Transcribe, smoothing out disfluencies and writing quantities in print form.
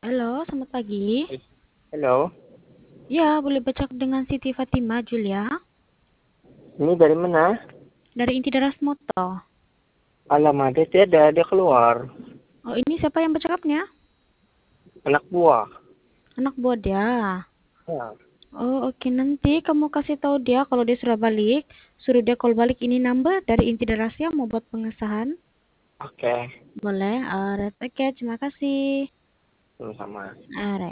Halo, selamat pagi. Halo, Ya, boleh baca dengan Siti Fatima Julia ini dari mana? dari Inti Daras Moto. Alamat dia tiada, dia keluar. Oh, ini siapa yang bercakapnya? Anak buah. Anak buah dia. Ya, Oh, oke. Nanti kamu kasih tahu dia kalau dia sudah balik. Suruh dia call balik ini number dari Inti Daras ya mau buat pengesahan. oke. Boleh. Alright, oke. Terima kasih. Sama-sama. Alright.